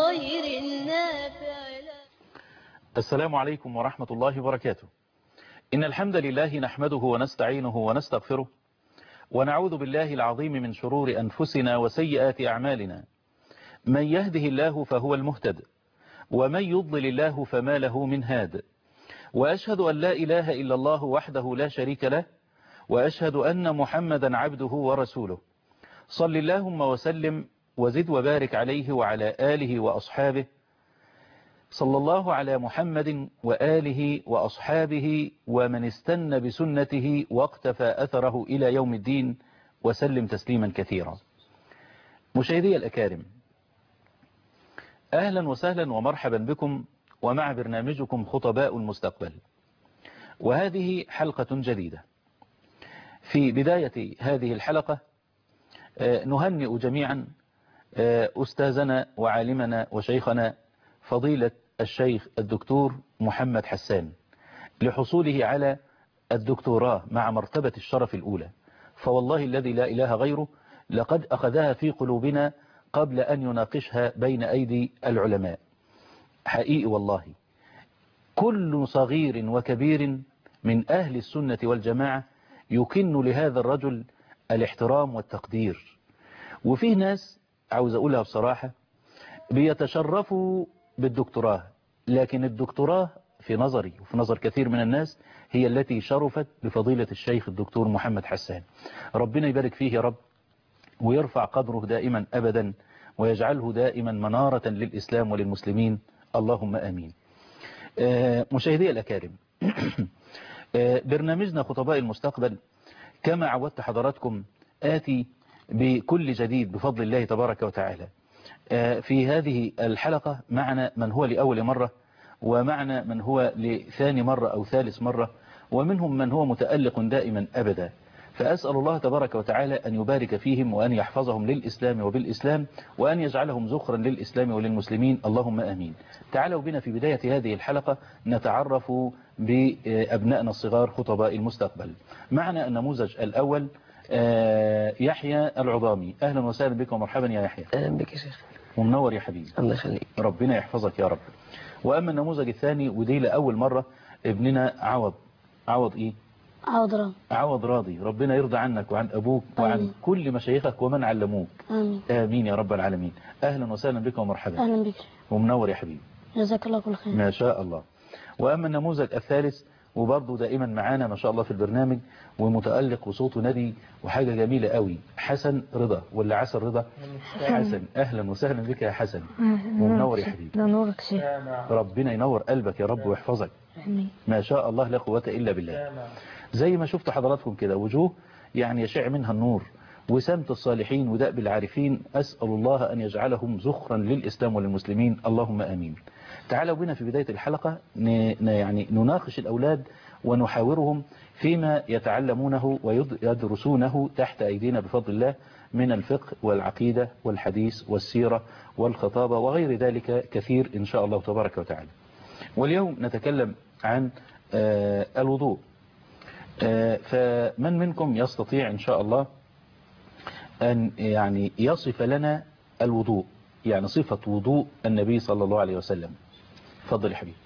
الخير النافع. السلام عليكم ورحمة الله وبركاته. إن الحمد لله نحمده ونستعينه ونستغفره، ونعوذ بالله العظيم من شرور أنفسنا وسيئات أعمالنا. من يهده الله فهو المهتد، ومن يضلل الله فما له من هاد. وأشهد أن لا إله إلا الله وحده لا شريك له، وأشهد أن محمدا عبده ورسوله. صل اللهم وسلم وزد وبارك عليه وعلى آله وأصحابه. صلى الله على محمد وآله وأصحابه ومن استنى بسنته واقتفى أثره إلى يوم الدين، وسلم تسليما كثيرا. مشاهدي الأكارم، أهلا وسهلا ومرحبا بكم ومع برنامجكم خطباء المستقبل، وهذه حلقة جديدة. في بداية هذه الحلقة نهنئ جميعا أستاذنا وعالمنا وشيخنا فضيلة الشيخ الدكتور محمد حسان لحصوله على الدكتوراه مع مرتبة الشرف الأولى. فوالله الذي لا إله غيره لقد أخذها في قلوبنا قبل أن يناقشها بين أيدي العلماء. حقيقي والله كل صغير وكبير من أهل السنة والجماعة يكن لهذا الرجل الاحترام والتقدير. وفيه ناس عاوز أقولها بصراحة بيتشرفوا بالدكتوراه، لكن الدكتوراه في نظري وفي نظر كثير من الناس هي التي شرفت بفضيلة الشيخ الدكتور محمد حسان. ربنا يبارك فيه يا رب، ويرفع قدره دائما أبدا، ويجعله دائما منارة للإسلام وللمسلمين، اللهم آمين. مشاهدي الأكارم، برنامجنا خطباء المستقبل كما عودت حضراتكم آتي بكل جديد بفضل الله تبارك وتعالى. في هذه الحلقة معنا من هو لأول مرة، ومعنا من هو لثاني مرة أو ثالث مرة، ومنهم من هو متألق دائما أبدا. فأسأل الله تبارك وتعالى أن يبارك فيهم وأن يحفظهم للإسلام وبالإسلام، وأن يجعلهم ذخرا للإسلام وللمسلمين، اللهم آمين. تعالوا بنا في بداية هذه الحلقة نتعرف بأبنائنا الصغار خطباء المستقبل. معنا النموذج الأول يحيى العظامي. أهلا وسهلا بك ومرحبا يا يحيى. أهلا بك يا شيخ. ومنور يا حبيبي. الله يخليك. ربنا يحفظك يا رب. وأما النموذج الثاني ودي لأول مرة ابننا عوض إيه؟ عوض راضي. ربنا يرضى عنك وعن أبوك وعن كل مشايخك ومن علموك. آمين. آمين يا رب العالمين. أهلا وسهلا بك ومرحبا. أهلا بك. ومنور يا حبيبي. جزاك الله كل خير. ما شاء الله. وأما النموذج الثالث وبرضه دائما معانا ما شاء الله في البرنامج ومتألق وصوته ندي وحاجة جميلة قوي، حسن رضا ولا عسل رضا؟ حسن. أهلا وسهلا بك يا حسن. ومنور يا حبيبي. نورك شيخ. ربنا ينور قلبك يا رب ويحفظك. ما شاء الله لا قوة إلا بالله. زي ما شفت حضراتكم كده وجوه يعني يشع منها النور، وسمت الصالحين ودأب العارفين. أسأل الله أن يجعلهم ذخرا للإسلام وللمسلمين، اللهم آمين. تعالوا بنا في بداية الحلقة يعني نناقش الأولاد ونحاورهم فيما يتعلمونه ويدرسونه تحت أيدينا بفضل الله من الفقه والعقيدة والحديث والسيرة والخطابة وغير ذلك كثير إن شاء الله تبارك وتعالى. واليوم نتكلم عن الوضوء. فمن منكم يستطيع إن شاء الله أن يعني يصف لنا الوضوء، يعني صفة وضوء النبي صلى الله عليه وسلم؟ فضل يا حبيبي.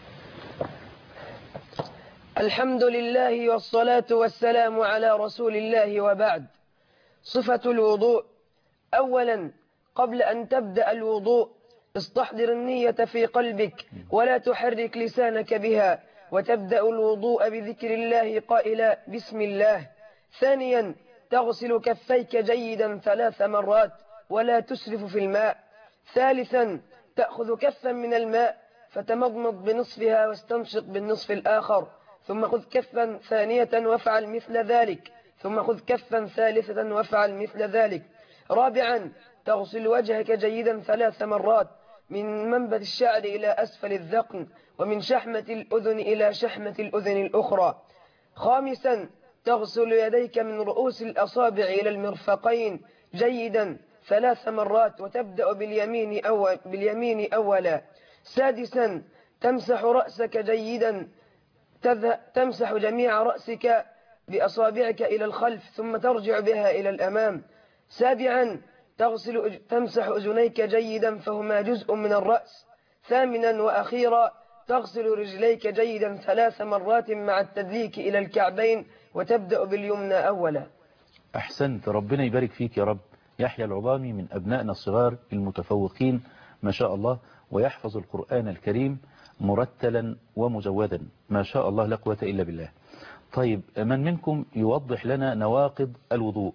الحمد لله والصلاة والسلام على رسول الله، وبعد. صفة الوضوء. أولا، قبل أن تبدأ الوضوء استحضر النية في قلبك ولا تحرك لسانك بها، وتبدأ الوضوء بذكر الله قائلا بسم الله. ثانيا، تغسل كفيك جيدا 3 مرات ولا تسرف في الماء. ثالثا، تأخذ كفا من الماء فتمضمض بنصفها واستنشق بالنصف الآخر، ثم خذ كفا ثانية وافعل مثل ذلك، ثم خذ كفا ثالثة وافعل مثل ذلك. رابعا، تغسل وجهك جيدا 3 مرات من منبت الشعر إلى أسفل الذقن، ومن شحمة الأذن إلى شحمة الأذن الأخرى. خامسا، تغسل يديك من رؤوس الأصابع إلى المرفقين جيدا 3 مرات وتبدأ باليمين أولا. سادسا، تمسح رأسك جيدا، تمسح جميع رأسك بأصابعك إلى الخلف ثم ترجع بها إلى الأمام. سابعا، تمسح أذنيك جيدا فهما جزء من الرأس. ثامنا وأخيرا تغسل رجليك جيدا 3 مرات مع التدليك إلى الكعبين وتبدأ باليمنى أولا. أحسنت، ربنا يبارك فيك يا رب. يحيى العظامي من أبنائنا الصغار المتفوقين ما شاء الله، ويحفظ القرآن الكريم مرتلا ومجودا ما شاء الله، لا قوة إلا بالله. طيب من منكم يوضح لنا نواقض الوضوء؟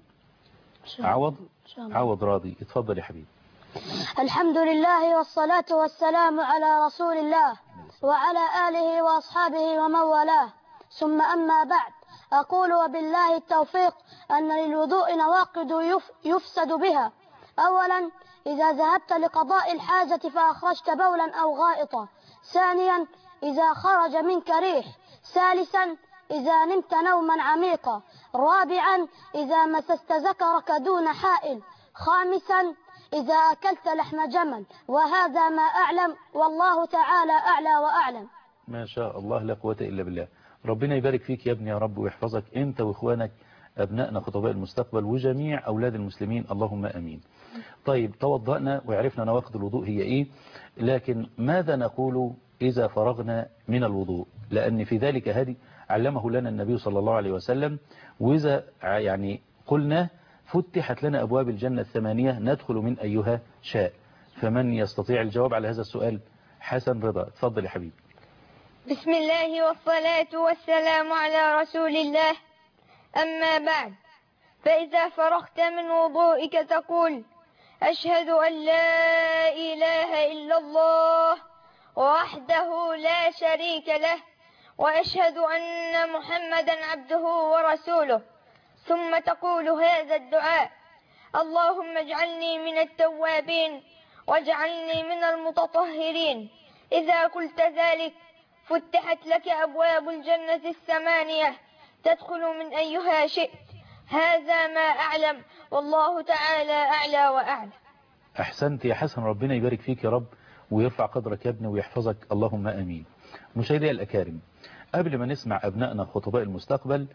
عوض راضي، اتفضل يا حبيبي. الحمد لله والصلاة والسلام على رسول الله وعلى آله وأصحابه ومن والاه، ثم أما بعد، أقول وبالله التوفيق أن للوضوء نواقض يفسد بها. أولا، إذا ذهبت لقضاء الحاجة فأخرجت بولا أو غائطا. ثانيا، إذا خرج منك ريح. ثالثا، إذا نمت نوما عميقا. رابعا، إذا مسست ذكرك دون حائل. خامسا، إذا أكلت لحم جمل. وهذا ما أعلم، والله تعالى أعلى وأعلم. ما شاء الله، لا قوة إلا بالله. ربنا يبارك فيك يا ابني يا رب، ويحفظك أنت وإخوانك أبنائنا خطباء المستقبل وجميع أولاد المسلمين، اللهم أمين. طيب توضأنا وعرفنا نواقض الوضوء هي إيه، لكن ماذا نقول إذا فرغنا من الوضوء؟ لأن في ذلك هدي علمه لنا النبي صلى الله عليه وسلم، وإذا يعني قلنا فتحت لنا أبواب الجنة 8 ندخل من أيها شاء. فمن يستطيع الجواب على هذا السؤال؟ حسن رضا، تفضل يا حبيبي. بسم الله والصلاة والسلام على رسول الله. أما بعد، فإذا فرغت من وضوئك تقول: أشهد أن لا إله إلا الله وحده لا شريك له، وأشهد أن محمدا عبده ورسوله. ثم تقول هذا الدعاء: اللهم اجعلني من التوابين واجعلني من المتطهرين. إذا قلت ذلك فتحت لك أبواب الجنة 8 تدخل من أيها شئت. هذا ما أعلم، والله تعالى أعلى وأعلى. أحسنت يا حسن، ربنا يبارك فيك يا رب ويرفع قدرك يا ابني ويحفظك، اللهم أمين. مشاهدي الأكارم، قبل ما نسمع أبنائنا خطباء المستقبل،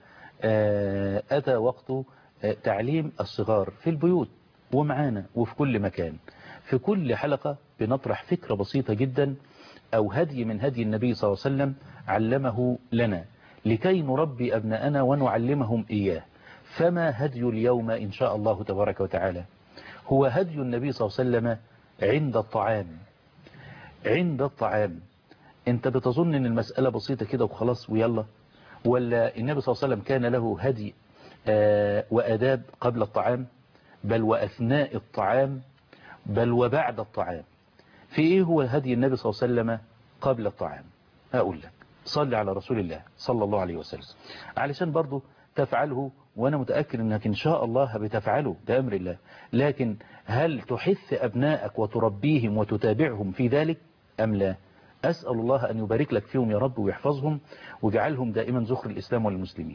أتى وقت تعليم الصغار في البيوت ومعانا وفي كل مكان. في كل حلقة بنطرح فكرة بسيطة جدا أو هدي من هدي النبي صلى الله عليه وسلم علمه لنا لكي نربي أبناءنا ونعلمهم إياه. فما هدي اليوم إن شاء الله تبارك وتعالى؟ هو هدي النبي صلى الله عليه وسلم عند الطعام. عند الطعام انت بتظن ان المسألة بسيطة كده وخلاص ويلا، ولا النبي صلى الله عليه وسلم كان له هدي وآداب قبل الطعام، بل وأثناء الطعام، بل وبعد الطعام؟ في ايه هو هدي النبي صلى الله عليه وسلم قبل الطعام؟ هقول لك، صلي على رسول الله صلى الله عليه وسلم علشان برضو تفعله، وانا متأكد انك ان شاء الله بتفعله بأمر الله. لكن هل تحث ابنائك وتربيهم وتتابعهم في ذلك ام لا؟ أسأل الله أن يبارك لك فيهم يا رب ويحفظهم ويجعلهم دائما ذخر الإسلام والمسلمين.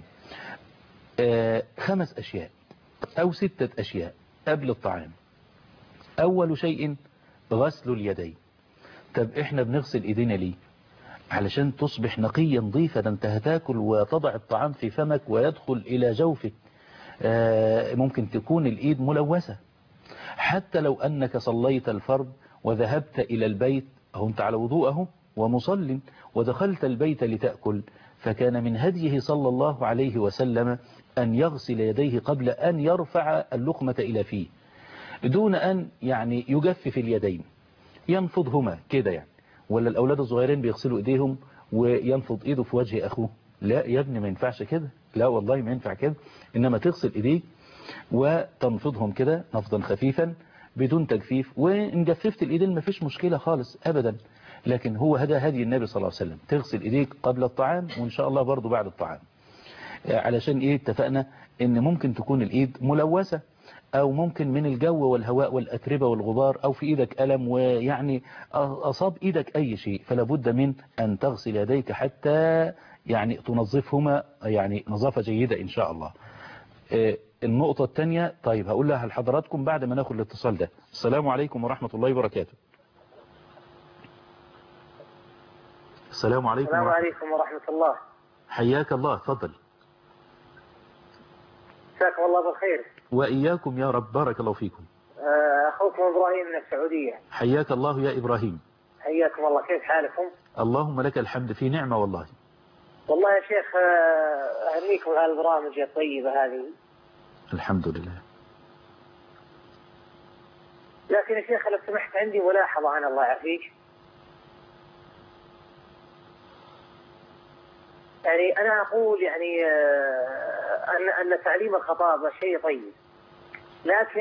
5 أشياء أو 6 أشياء قبل الطعام. أول شيء غسل اليدين. طب إحنا بنغسل إيدينا ليه؟ علشان تصبح نقيا نظيفة. أنت هتاكل وتضع الطعام في فمك ويدخل إلى جوفك. ممكن تكون الإيد ملوثة. حتى لو أنك صليت الفرض وذهبت إلى البيت، أهو أنت على وضوءه ومصل، ودخلت البيت لتأكل، فكان من هديه صلى الله عليه وسلم أن يغسل يديه قبل أن يرفع اللقمة إلى فيه، دون أن يعني يجفف اليدين، ينفضهما كده يعني. ولا الأولاد الصغيرين بيغسلوا إيديهم وينفض إيده في وجه أخوه؟ لا يا ابني، ما ينفعش كده، لا والله ما ينفع كده. إنما تغسل إيديك وتنفضهم كده نفضا خفيفا بدون تجفيف، وإن جففت الإيدين ما فيش مشكلة خالص أبدا. لكن هو هذا هدي النبي صلى الله عليه وسلم، تغسل إيديك قبل الطعام وإن شاء الله برضو بعد الطعام. علشان إيه؟ اتفقنا إن ممكن تكون الإيد ملوثة، أو ممكن من الجو والهواء والأتربة والغبار، أو في إيدك ألم ويعني أصاب إيدك أي شيء، فلا بد من أن تغسل يديك حتى يعني تنظفهما يعني نظافة جيدة إن شاء الله. النقطة الثانية، طيب هقول لها لحضراتكم بعد ما ناخد الاتصال ده. السلام عليكم ورحمة الله وبركاته. السلام عليكم. السلام عليكم ورحمة الله. حياك الله، اتفضل. جزاكم الله بالخير. وإياكم يا رب، بارك الله فيكم. أخوكم إبراهيم من السعودية. حياك الله يا إبراهيم. حياكم الله، كيف حالكم؟ اللهم لك الحمد، في نعمة والله. والله يا شيخ أهنيكم على البرامج الطيبة هذه. الحمد لله. لكن يا شيخ لو سمحت عندي ملاحظة، أنا الله يعافيك. يعني أنا أقول يعني أن تعليم الخطابة شيء طيب، لكن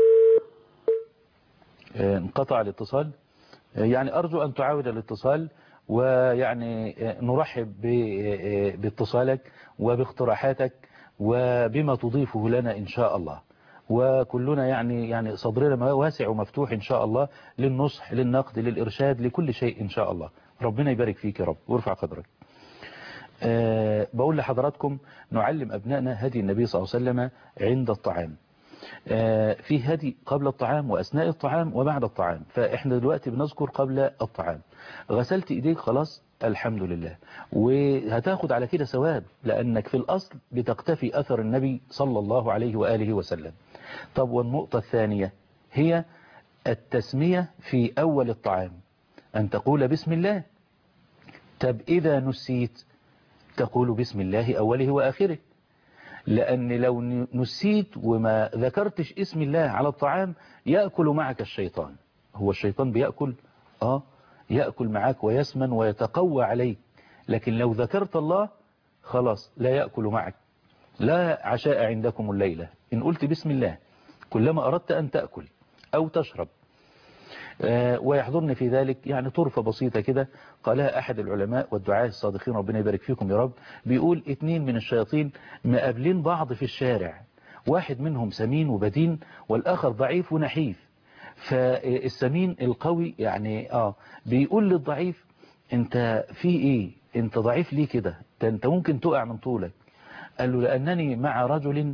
انقطع الاتصال. يعني أرجو أن تعاود الاتصال، ويعني نرحب باتصالك وباقتراحاتك وبما تضيفه لنا إن شاء الله. وكلنا يعني صدرنا واسع ومفتوح إن شاء الله للنصح، للنقد، للإرشاد، لكل شيء إن شاء الله. ربنا يبارك فيك يا رب ويرفع قدرك. بقول لحضراتكم نعلم أبنائنا هدي النبي صلى الله عليه وسلم عند الطعام. في هدي قبل الطعام وأثناء الطعام وبعد الطعام. فإحنا دلوقتي بنذكر قبل الطعام. غسلت إيديك خلاص الحمد لله، وهتاخد على كده ثواب، لأنك في الأصل بتقتفي أثر النبي صلى الله عليه وآله وسلم. طب والنقطة الثانية هي التسمية في أول الطعام، أن تقول بسم الله. طب إذا نسيت تقول بسم الله أوله وآخره، لأن لو نسيت وما ذكرتش اسم الله على الطعام يأكل معك الشيطان. هو الشيطان بيأكل يأكل معك ويسمن ويتقوى عليك، لكن لو ذكرت الله خلاص لا يأكل معك. لا عشاء عندكم الليلة إن قلت بسم الله كلما أردت أن تأكل أو تشرب. ويحضرني في ذلك يعني طرفة بسيطة كده قالها أحد العلماء والدعاة الصادقين ربنا يبارك فيكم يا رب. بيقول 2 من الشياطين مقابلين بعض في الشارع، واحد منهم سمين وبدين والآخر ضعيف ونحيف. فالسمين القوي يعني بيقول للضعيف انت في ايه، انت ضعيف ليه كده، انت ممكن تقع من طولك. قال له لأنني مع رجل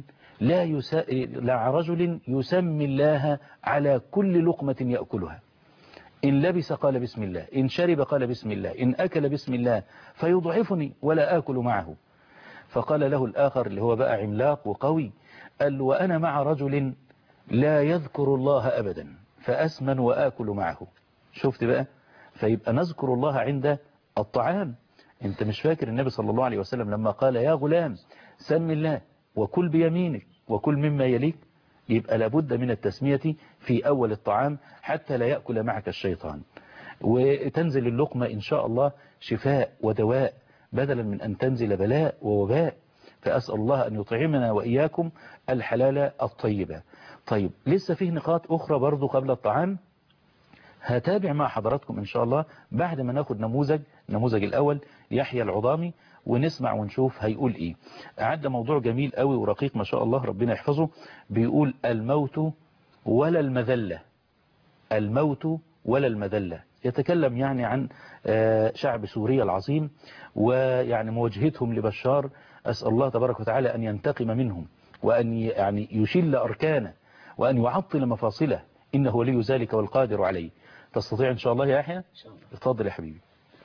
رجل يسمي الله على كل لقمة يأكلها. إن لبس قال بسم الله، إن شرب قال بسم الله، إن أكل بسم الله، فيضعفني ولا آكل معه. فقال له الآخر اللي هو بقى عملاق وقوي، قال له وأنا مع رجل لا يذكر الله أبدا فأسمن وآكل معه. شفت بقى؟ فيبقى نذكر الله عند الطعام. انت مش فاكر النبي صلى الله عليه وسلم لما قال يا غلام سم الله وكل بيمينك وكل مما يليك؟ يبقى لابد من التسمية في أول الطعام حتى لا يأكل معك الشيطان، وتنزل اللقمة إن شاء الله شفاء ودواء بدلا من أن تنزل بلاء ووباء. فأسأل الله أن يطعمنا وإياكم الحلال الطيبة. طيب لسه فيه نقاط أخرى برضو قبل الطعام هتابع مع حضراتكم إن شاء الله بعد ما ناخد نموذج الأول يحيى العظامي ونسمع ونشوف هيقول إيه. أعد موضوع جميل قوي ورقيق ما شاء الله ربنا يحفظه. بيقول الموت ولا المذلة، الموت ولا المذلة. يتكلم يعني عن شعب سوريا العظيم ويعني مواجهتهم لبشار. أسأل الله تبارك وتعالى أن ينتقم منهم وأن يعني يشل أركانه وأن يعطل مفاصله، إنه ولي ذلك والقادر عليه. تستطيع إن شاء الله يا يحيى؟ اتفضل يا حبيبي.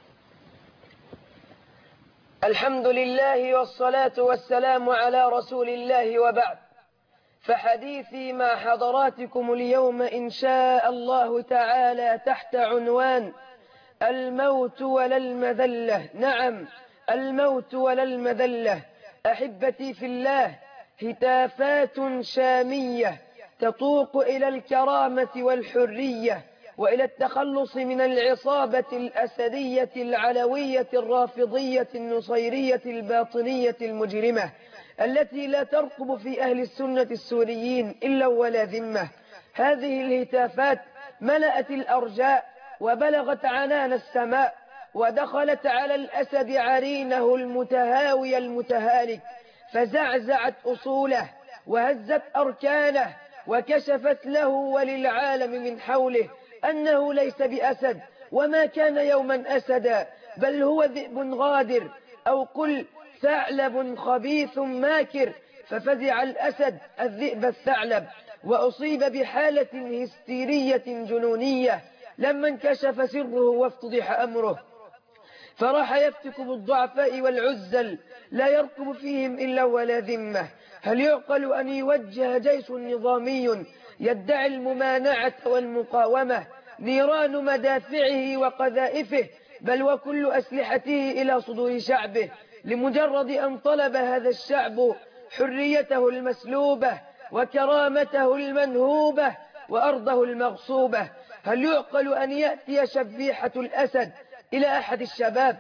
الحمد لله والصلاة والسلام على رسول الله وبعد. فحديثي مع حضراتكم اليوم إن شاء الله تعالى تحت عنوان الموت ولا المذلة. نعم، الموت ولا المذلة. أحبتي في الله، هتافات شامية تطوق إلى الكرامة والحرية وإلى التخلص من العصابة الأسدية العلوية الرافضية النصيرية الباطنية المجرمة التي لا ترقب في أهل السنة السوريين إلا ولا ذمة. هذه الهتافات ملأت الأرجاء وبلغت عنان السماء ودخلت على الأسد عرينه المتهاوي المتهالك، فزعزعت أصوله وهزت أركانه وكشفت له وللعالم من حوله أنه ليس بأسد وما كان يوما أسدا، بل هو ذئب غادر أو قل ثعلب خبيث ماكر. ففزع الأسد الذئب الثعلب وأصيب بحالة هستيرية جنونية لما انكشف سره وافتضح أمره، فراح يفتك بالضعفاء والعزل لا يرقب فيهم إلا ولا ذمة. هل يعقل أن يوجه جيش نظامي يدعي الممانعة والمقاومة، نيران مدافعه وقذائفه بل وكل أسلحته إلى صدور شعبه، لمجرد أن طلب هذا الشعب حريته المسلوبة وكرامته المنهوبة وأرضه المغصوبة. هل يعقل أن يأتي شبيحة الأسد إلى أحد الشباب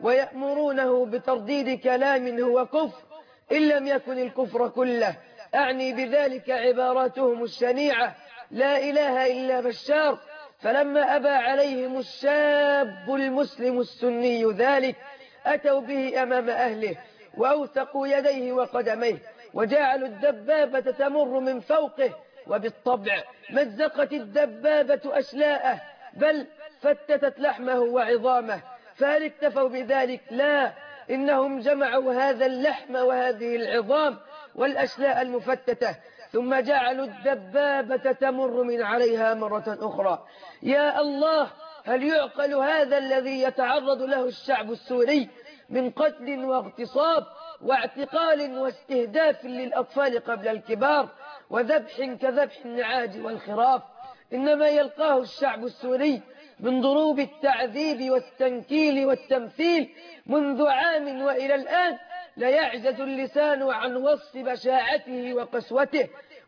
ويأمرونه بترديد كلام هو كفر إن لم يكن الكفر كله؟ أعني بذلك عباراتهم الشنيعة: لا إله إلا بشار. فلما أبى عليهم الشاب المسلم السني ذلك أتوا به أمام أهله وأوثقوا يديه وقدميه وجعلوا الدبابة تمر من فوقه، وبالطبع مزقت الدبابة أشلاءه بل فتتت لحمه وعظامه. فهل اكتفوا بذلك؟ لا، إنهم جمعوا هذا اللحم وهذه العظام والأشلاء المفتتة ثم جعلوا الدبابة تمر من عليها مرة أخرى. يا الله، هل يعقل هذا الذي يتعرض له الشعب السوري من قتل واغتصاب واعتقال واستهداف للأطفال قبل الكبار وذبح كذبح النعاج والخراف؟ إنما يلقاه الشعب السوري من ضروب التعذيب والتنكيل والتمثيل منذ عام وإلى الآن لا يعجز اللسان عن وصف بشاعته وقسوته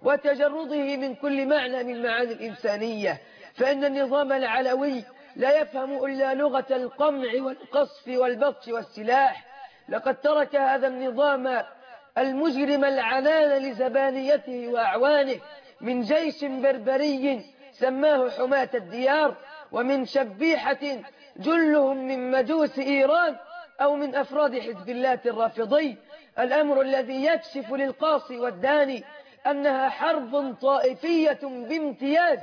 وتجرده من كل معنى من معاني الإنسانية. فإن النظام العلوي لا يفهم إلا لغة القمع والقصف والبطش والسلاح. لقد ترك هذا النظام المجرم العنان لزبانيته وأعوانه، من جيش بربري سماه حماة الديار، ومن شبيحة جلهم من مجوس إيران أو من أفراد حزب الله الرافضي. الأمر الذي يكشف للقاصي والداني أنها حرب طائفية بامتياز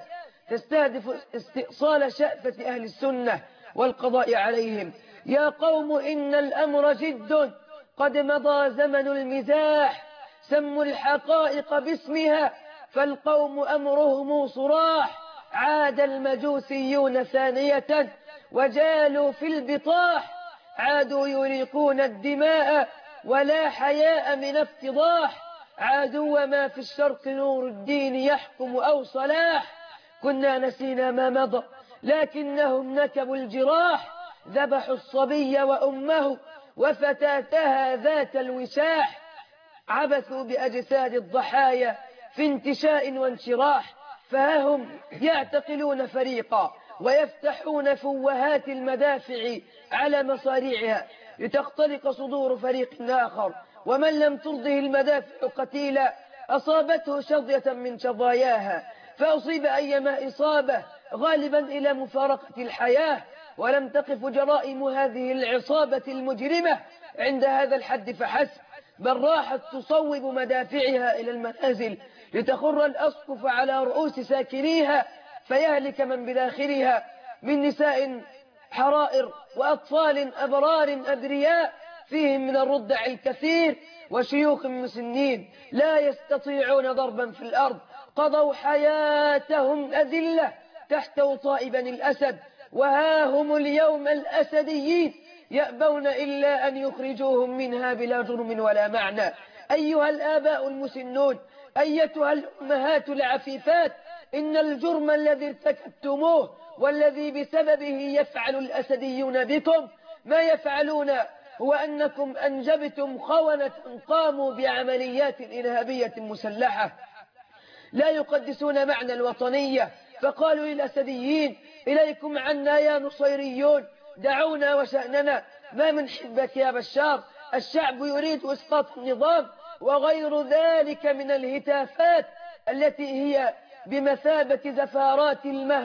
تستهدف استئصال شأفة أهل السنة والقضاء عليهم. يا قوم، إن الأمر جد، قد مضى زمن المزاح، سموا الحقائق باسمها فالقوم أمرهم صراح. عاد المجوسيون ثانية وجالوا في البطاح، عادوا يريقون الدماء ولا حياء من افتضاح، عادوا وما في الشرق نور الدين يحكم أو صلاح. كنا نسينا ما مضى لكنهم نكبوا الجراح، ذبحوا الصبي وأمه وفتاتها ذات الوشاح، عبثوا بأجساد الضحايا في انتشاء وانشراح. فهم يعتقلون فريقا ويفتحون فوهات المدافع على مصاريعها لتخترق صدور فريق آخر، ومن لم ترضه المدافع قتيلا أصابته شظية من شظاياها، فأصيب أيما إصابة غالبا إلى مفارقة الحياة. ولم تقف جرائم هذه العصابة المجرمة عند هذا الحد فحسب، بل راحت تصوب مدافعها إلى المنازل لتخر الأسقف على رؤوس ساكنيها فيهلك من بداخلها من نساء حرائر وأطفال أبرار أبرياء فيهم من الرضع الكثير وشيوخ مسنين لا يستطيعون ضربا في الأرض، قضوا حياتهم أذلة تحت وطاء بني الأسد، وها هم اليوم الأسديين يأبون إلا أن يخرجوهم منها بلا جرم ولا معنى. أيها الآباء المسنون، أيتها الأمهات العفيفات، إن الجرم الذي ارتكبتموه والذي بسببه يفعل الأسديون بكم ما يفعلون هو أنكم أنجبتم خونة قاموا بعمليات إرهابية مسلحة لا يقدسون معنى الوطنية، فقالوا للأسديين: إليكم عنا يا نصيريون، دعونا وشأننا، ما من حبك يا بشار، الشعب يريد إسقاط النظام، وغير ذلك من الهتافات التي هي بمثابة زفارات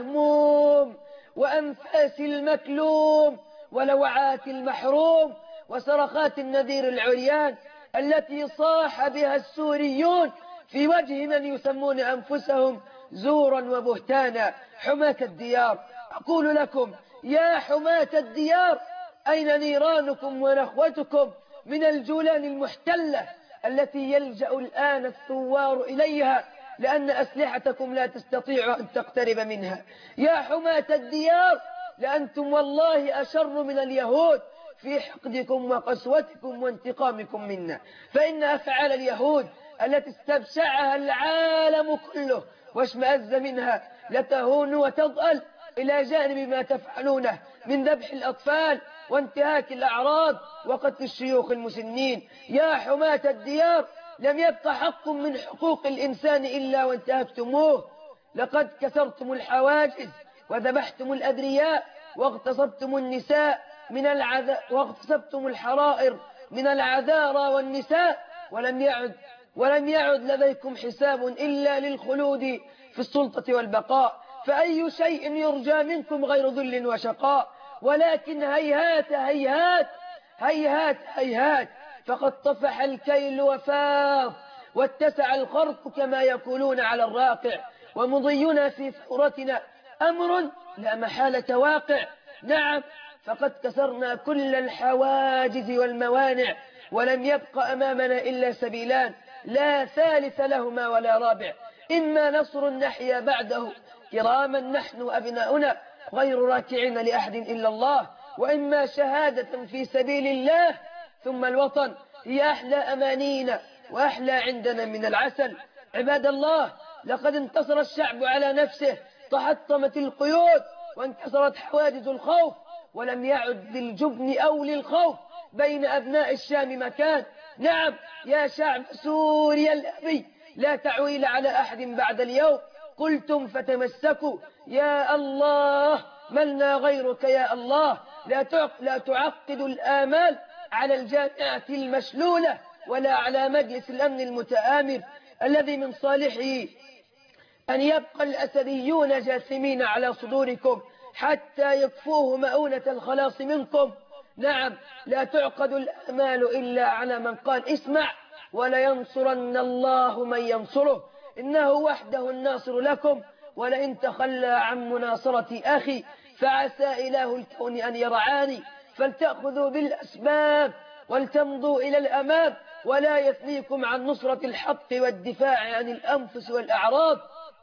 المهموم وأنفاس المكلوم ولوعات المحروم وصرخات النذير العريان التي صاح بها السوريون في وجه من يسمون أنفسهم زورا وبهتانا. حماة الديار، أقول لكم يا حماة الديار، أين نيرانكم ونخوتكم من الجولان المحتلة التي يلجأ الآن الثوار إليها لأن أسلحتكم لا تستطيع أن تقترب منها؟ يا حماة الديار، لأنتم والله أشر من اليهود في حقدكم وقسوتكم وانتقامكم منا، فإن أفعال اليهود التي استبشعها العالم كله واشمأز منها لتهون وتضأل إلى جانب ما تفعلونه من ذبح الأطفال وانتهاك الأعراض وقتل الشيوخ المسنين. يا حماة الديار، لم يبق حق من حقوق الإنسان إلا وانتهكتموه. لقد كسرتم الحواجز وذبحتم الأبرياء واغتصبتم النساء واغتصبتم الحرائر من العذارى والنساء، ولم يعد لديكم حساب إلا للخلود في السلطة والبقاء. فأي شيء يرجى منكم غير ذل وشقاء؟ ولكن هيهات هيهات هيهات هيهات، فقد طفح الكيل وفاض واتسع الخرق كما يقولون على الراقع، ومضينا في ثورتنا أمر لا محالة واقع. نعم، فقد كسرنا كل الحواجز والموانع، ولم يبق أمامنا إلا سبيلان لا ثالث لهما ولا رابع: إما نصر نحيا بعده كراما نحن أبناؤنا غير راكعين لأحد إلا الله، وإما شهادة في سبيل الله. ثم الوطن هي أحلى أمانينا وأحلى عندنا من العسل. عباد الله، لقد انتصر الشعب على نفسه، تحطمت القيود وانكسرت حواجز الخوف، ولم يعد للجبن أو للخوف بين أبناء الشام مكان. نعم يا شعب سوريا الأبي، لا تعويل على أحد بعد اليوم. قلتم فتمسكوا، يا الله ملنا غيرك يا الله. لا تعقد الآمال على الجامعة المشلولة ولا على مجلس الأمن المتآمر الذي من صالحه أن يبقى الأسديون جاثمين على صدوركم حتى يكفوه مؤونة الخلاص منكم. نعم، لا تعقد الآمال إلا على من قال اسمع ولينصرن الله من ينصره، إنه وحده الناصر لكم. ولئن تخلى عن مناصرة أخي فعسى إله الكون أن يرعاني. فلتأخذوا بالأسباب ولتمضوا إلى الأمام، ولا يثنيكم عن نصرة الحق والدفاع عن الأنفس والأعراض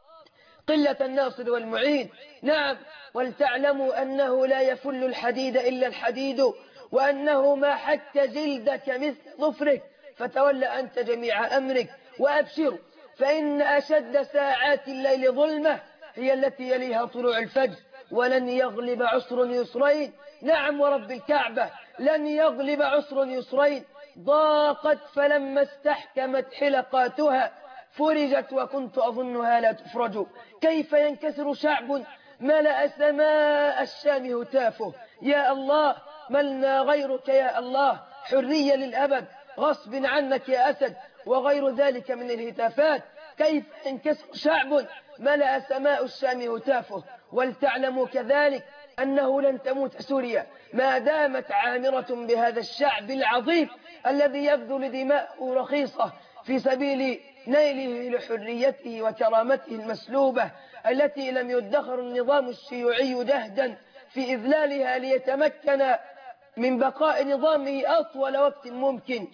قلة الناصر والمعين. نعم، ولتعلموا أنه لا يفل الحديد إلا الحديد، وأنه ما حك جلدك مثل ظفرك. فتولى أنت جميع أمرك وأبشروا، فإن أشد ساعات الليل ظلمة هي التي يليها طلوع الفجر، ولن يغلب عسر يسرين. نعم ورب الكعبة، لن يغلب عسر يسرين. ضاقت فلما استحكمت حلقاتها فرجت وكنت أظنها لا تفرج. كيف ينكسر شعب ملأ سماء الشام هتافه؟ يا الله ملنا غيرك يا الله، حرية للأبد غصب عنك يا أسد، وغير ذلك من الهتافات. كيف ينكسر شعب ملأ سماء الشام هتافه؟ ولتعلموا كذلك أنه لن تموت سوريا ما دامت عامرة بهذا الشعب العظيم الذي يبذل دماءه رخيصة في سبيل نيله لحريته وكرامته المسلوبة، التي لم يدخر النظام الشيوعي جهدا في إذلالها ليتمكن من بقاء نظامه أطول وقت ممكن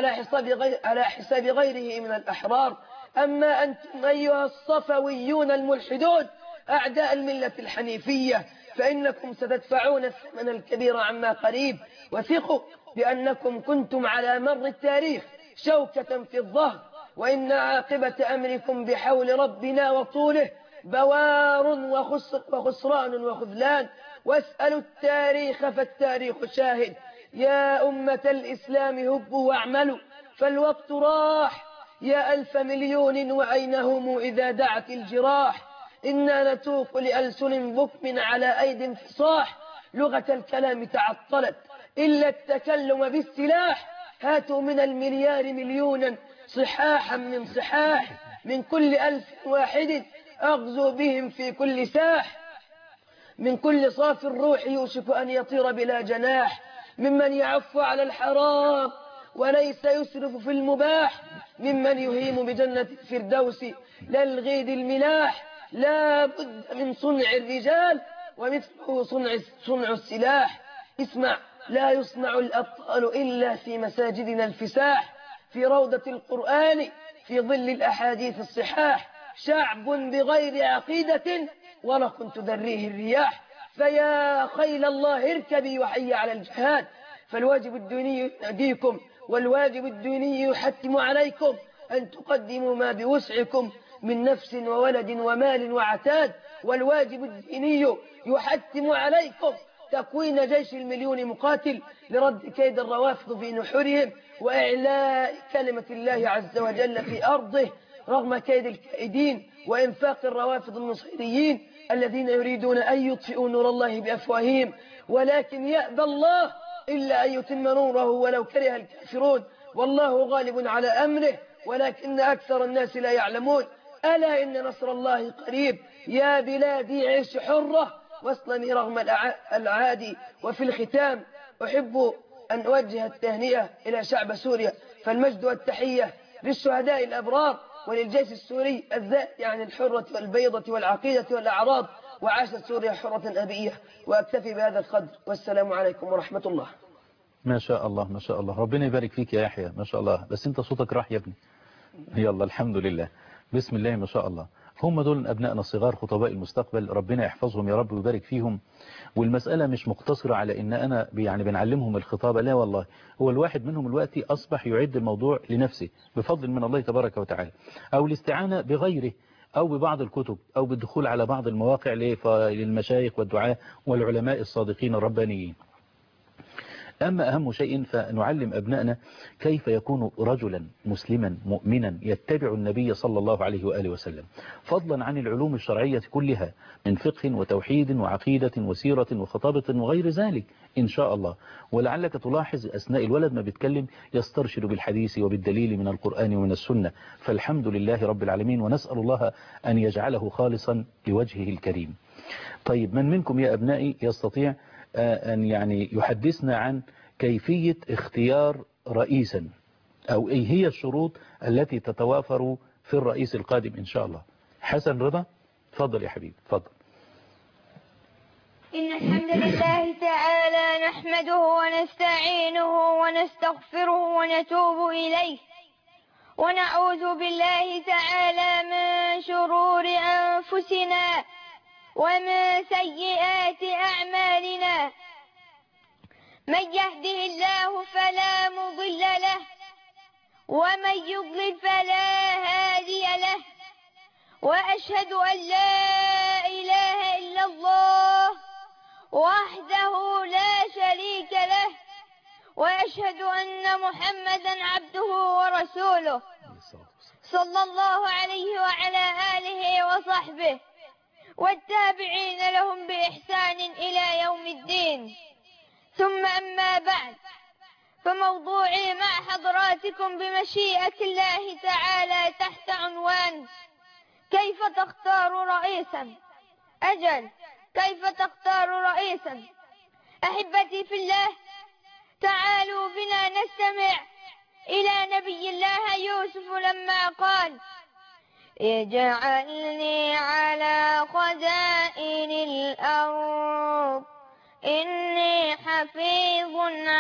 على حساب غيره من الأحرار. أما أنتم أيها الصفويون الملحدون أعداء الملة الحنيفية، فإنكم ستدفعون الثمن الكبير عما قريب. وثقوا بأنكم كنتم على مر التاريخ شوكة في الظهر، وإن عاقبة أمركم بحول ربنا وطوله بوار وخسران وخذلان. واسألوا التاريخ فالتاريخ شاهد. يا أمة الإسلام هبوا واعملوا فالوقت راح. يا ألف مليون وأين هم إذا دعت الجراح؟ إنا نتوق لألسن بكم على أيد فصاح. لغة الكلام تعطلت إلا التكلم بالسلاح. هاتوا من المليار مليونا صحاحا من صحاح، من كل 1000 واحد أغزو بهم في كل ساح. من كل صاف الروح يوشك أن يطير بلا جناح، ممن يعف على الحرام وليس يسرف في المباح، ممن يهيم بجنة الفردوس لا الغيد الملاح. لا بد من صنع الرجال ومثله صنع السلاح. اسمع، لا يصنع الأبطال إلا في مساجدنا الفساح، في روضة القرآن، في ظل الأحاديث الصحاح. شعب بغير عقيدة ورق تدريه الرياح. فيا خيل الله اركبي وحي على الجهاد، فالواجب الديني يناديكم والواجب الديني يحتم عليكم أن تقدموا ما بوسعكم من نفس وولد ومال وعتاد، والواجب الديني يحتم عليكم تكوين جيش المليون مقاتل لرد كيد الروافض في نحورهم وإعلاء كلمة الله عز وجل في أرضه رغم كيد الكائدين وإنفاق الروافض النصيريين الذين يريدون أن يطفئوا نور الله بأفواههم، ولكن يأبى الله إلا أن يتم نوره ولو كره الكافرون، والله غالب على أمره ولكن أكثر الناس لا يعلمون. ألا إن نصر الله قريب، يا بلادي عيش حرة واصلني رغم العادي. وفي الختام أحب أن أوجه التهنئة إلى شعب سوريا، فالمجد والتحية للشهداء الأبرار وللجيش السوري الذاتي عن الحرة والبيضة والعقيدة والأعراض، وعاشت سوريا حرة أبية. وأكتفي بهذا القدر، والسلام عليكم ورحمة الله. ما شاء الله ما شاء الله، ربنا يبارك فيك يا يحيى، ما شاء الله. بس انت صوتك راح يا ابني. يلا الحمد لله، بسم الله ما شاء الله. هم دول أبنائنا الصغار خطباء المستقبل، ربنا يحفظهم يا رب ويبارك فيهم. والمسألة مش مقتصرة على إن أنا يعني بنعلمهم الخطابة، لا والله، هو الواحد منهم دلوقتي أصبح يعد الموضوع لنفسه بفضل من الله تبارك وتعالى، أو الاستعانة بغيره أو ببعض الكتب أو بالدخول على بعض المواقع للمشايخ والدعاة والعلماء الصادقين الربانيين. أما أهم شيء فنعلم أبنائنا كيف يكون رجلا مسلما مؤمنا يتبع النبي صلى الله عليه وآله وسلم، فضلا عن العلوم الشرعية كلها من فقه وتوحيد وعقيدة وسيرة وخطابة وغير ذلك إن شاء الله. ولعلك تلاحظ أثناء الولد ما بيتكلم يسترشد بالحديث وبالدليل من القرآن ومن السنة، فالحمد لله رب العالمين، ونسأل الله أن يجعله خالصا لوجهه الكريم. طيب، من منكم يا أبنائي يستطيع أن يعني يحدثنا عن كيفية اختيار رئيسا، أو أي هي الشروط التي تتوافر في الرئيس القادم إن شاء الله؟ حسن رضا، تفضل يا حبيبي، تفضل. إن الحمد لله تعالى نحمده ونستعينه ونستغفره ونتوب إليه، ونعوذ بالله تعالى من شرور أنفسنا ومن سيئات أعمالنا، من يهده الله فلا مضل له ومن يضلل فلا هادي له، وأشهد أن لا إله إلا الله وحده لا شريك له، وأشهد أن محمدا عبده ورسوله صلى الله عليه وعلى آله وصحبه والتابعين لهم بإحسان إلى يوم الدين. ثم أما بعد، فموضوعي مع حضراتكم بمشيئة الله تعالى تحت عنوان كيف تختار رئيسا. أجل، كيف تختار رئيسا؟ أحبتي في الله، تعالوا بنا نستمع إلى نبي الله يوسف لما قال: اجعلني على خزائن الأرض إني حفيظ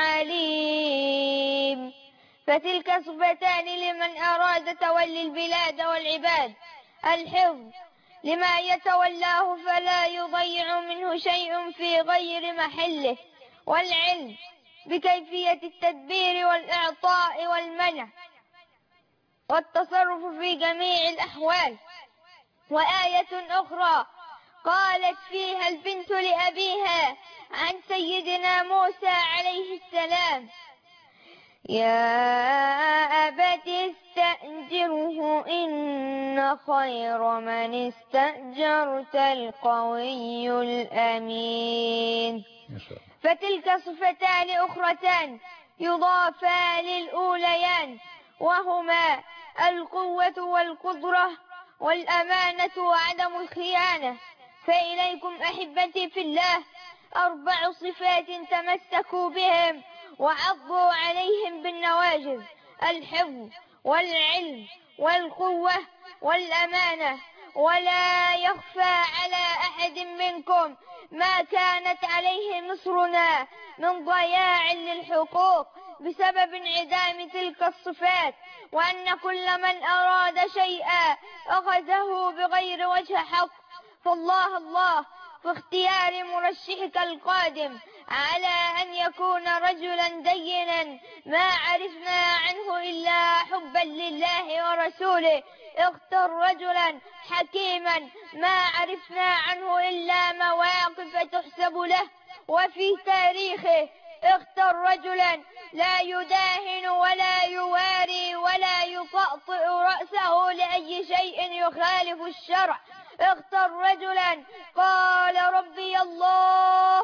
عليم. فتلك صفتان لمن أراد تولي البلاد والعباد: الحفظ لما يتولاه فلا يضيع منه شيء في غير محله، والعلم بكيفية التدبير والإعطاء والمنع والتصرف في جميع الأحوال. وآية أخرى قالت فيها البنت لأبيها عن سيدنا موسى عليه السلام: يا أبت استأجره إن خير من استأجرت القوي الأمين. فتلك صفتان أخرتان يضافا للأوليان، وهما القوة والقدرة والأمانة وعدم الخيانة. فإليكم أحبتي في الله 4 صفات تمسكوا بهم وعضوا عليهم بالنواجذ: الحفظ والعلم والقوة والأمانة. ولا يخفى على أحد منكم ما كانت عليه مصرنا من ضياع للحقوق بسبب انعدام تلك الصفات، وأن كل من أراد شيئا أخذه بغير وجه حق، فالله الله في اختيار مرشحك القادم على أن يكون رجلا دينا ما عرفنا عنه إلا حبا لله ورسوله. اختر رجلا حكيما ما عرفنا عنه إلا مواقف تحسب له وفي تاريخه. اختر رجلا لا يداهن ولا يواري ولا يطأطئ رأسه لأي شيء يخالف الشرع. اختر رجلا قال ربي الله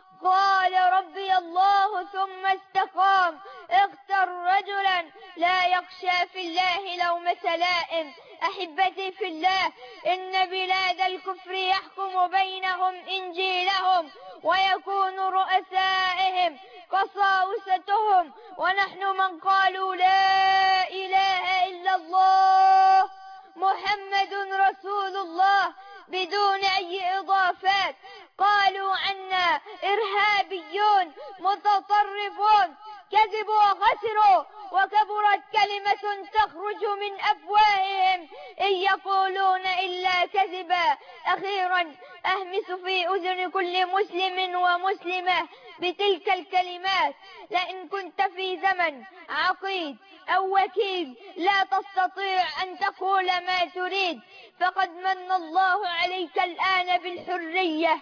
ثم استقام. اختر رجلا لا يخشى في الله لومة لائم. أحبتي في الله، إن بلاد الكفر يحكم بينهم إنجيلهم ويكون رؤسائهم قساوستهم، ونحن من قالوا لا إله إلا الله محمد رسول الله بدون أي إضافات. قالوا عنا إرهابيون متطرفون، كذبوا وخسروا، وكبرت كلمة تخرج من أفواههم إن يقولون إلا كذبا. أخيرا أهمس في أذن كل مسلم ومسلمة بتلك الكلمات: لئن كنت في زمن عقيد أو وكيل لا تستطيع أن تقول ما تريد، فقد من الله عليك الآن بالحرية،